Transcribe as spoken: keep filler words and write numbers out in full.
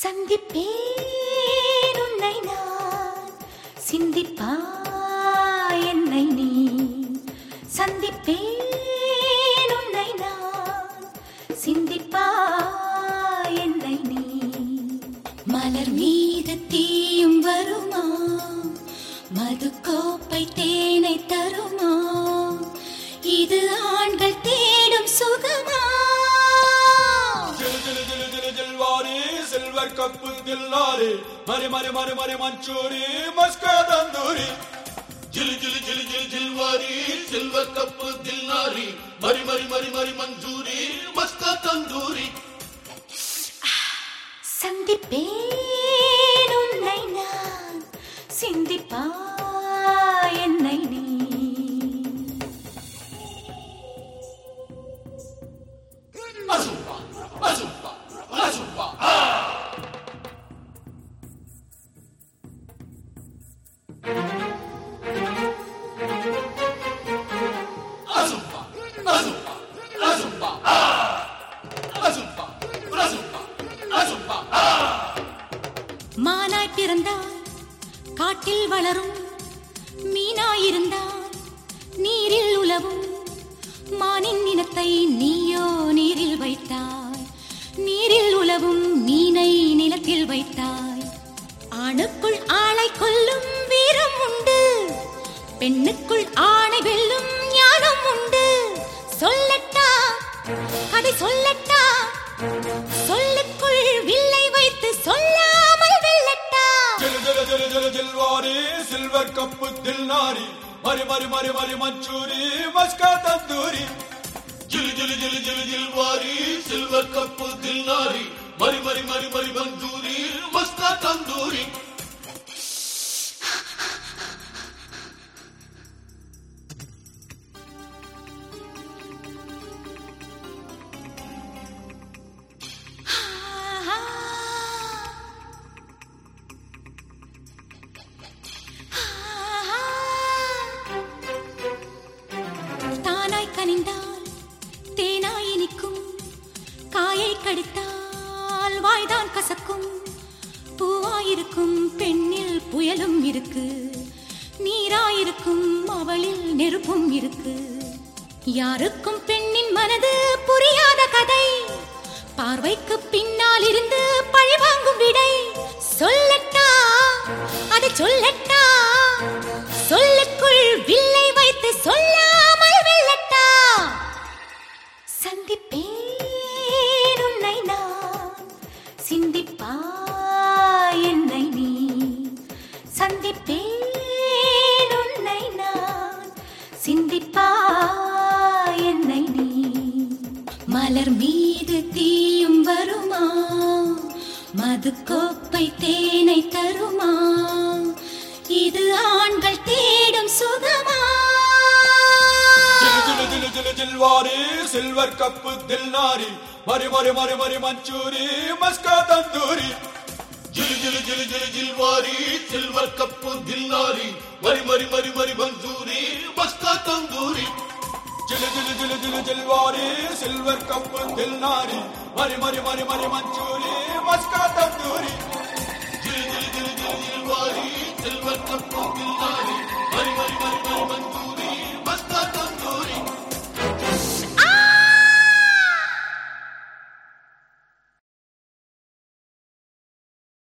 சந்திப்பேன் உன்னை நான், சிந்திப்பாய் என்னை நீ. சந்திப்பேன் உன்னை நான், சிந்திப்பாய் என்னை நீ. மலர் மீது தீயும் வருமா, மது கோப்பை தேனை தருமா, இது ஆண்கள் தேடும் சுகமா? सिल्वर कप दिलनारी मरे मरे मरे मरे मंचूरी मस्का तंदूरी जिल जिल जिल जिल जिलवारी सिल्वर कप दिलनारी मरी मरी मरी मरी मंजूरी मस्का तंदूरी. சந்திப்பேன் உன்னை நான், சிந்திப்பாய் என்னை நீ. Azumba azumba azumba azumba azumba azumba azumba azumba azumba. மானாய் பிறந்தால் காட்டில் வளரும், மீனாயிருந்தால் நீரில் உலவும். மானின் இனத்தை நீயோ நீரில் வைத்தாய், நீரில் உலவும் மீனை நிலத்தில் வைத்தாய். ஆணுக்குள் ஆளை கொல்லும் வீரம் உண்டு, பெண்ணுக்குள் ஆணை வெல்லும் ஞானம் உண்டு. சொல்லட்டா அதை சொல்லட்டா, சொல்லுக்குள் வில்லை வைத்து சொல்லாமல் வெல்லட்டா. जिल जिल जिल जिल जिलवारी सिल्वर कप दिलनारी मरे मरे मरे मरे मंचूरी मस्का तंदूरी. जिल जिल जिल जिल जिलवारी सिल्वर कप दिलनारी मरी मरी मरी मरी मंजूरी मस्का तंदूरी. கனிந்தால் தேனாய் இனிக்கும், காயை கடித்தால் வாய்தான் கசக்கும். பூவாயிருக்கும் பெண்ணில் புயலும் இருக்கு, நீராயிருக்கும் அவளில் நெருப்பும் இருக்கு. யாருக்கும் பெண்ணின் மனது புரியாத கதை, பார்வைக்கு பின்னால் இருந்து பழிவாங்கும் விடை. சொல்லட்டா அதை சொல்லட்டா, சொல்லுக்குள் வில்லை வைத்து சொல்லாமல் வெல்லட்டா. சந்திப்பேன் உன்னை நான், சிந்திப்பாய் என்னை நீ. சந்திப்பேன் உன்னை நான், சிந்திப்பாய் என்னை நீ. மலர் மீது தீயும் வருமா, மது கோப்பை தேனை தருமா, இது ஆண்கள் தேடும் சுகமா? जिल जिल जिल जिलवारी सिल्वर कप दिलनारी मरे मरे मरे मरे मंचूरी मस्का तंदूरी. जिल जिल जिल जिल जिलवारी सिल्वर कप दिलनारी मरी मरी मरी मरी मंजूरी मस्का तंदूरी. जिल जिल जिल जिल जिलवारी सिल्वर कप दिलनारी मरे मरे मरे मरे मंचूरी मस्का तंदूरी. जिल जिल जिल जिल जिलवारी सिल्वर कप दिलनारी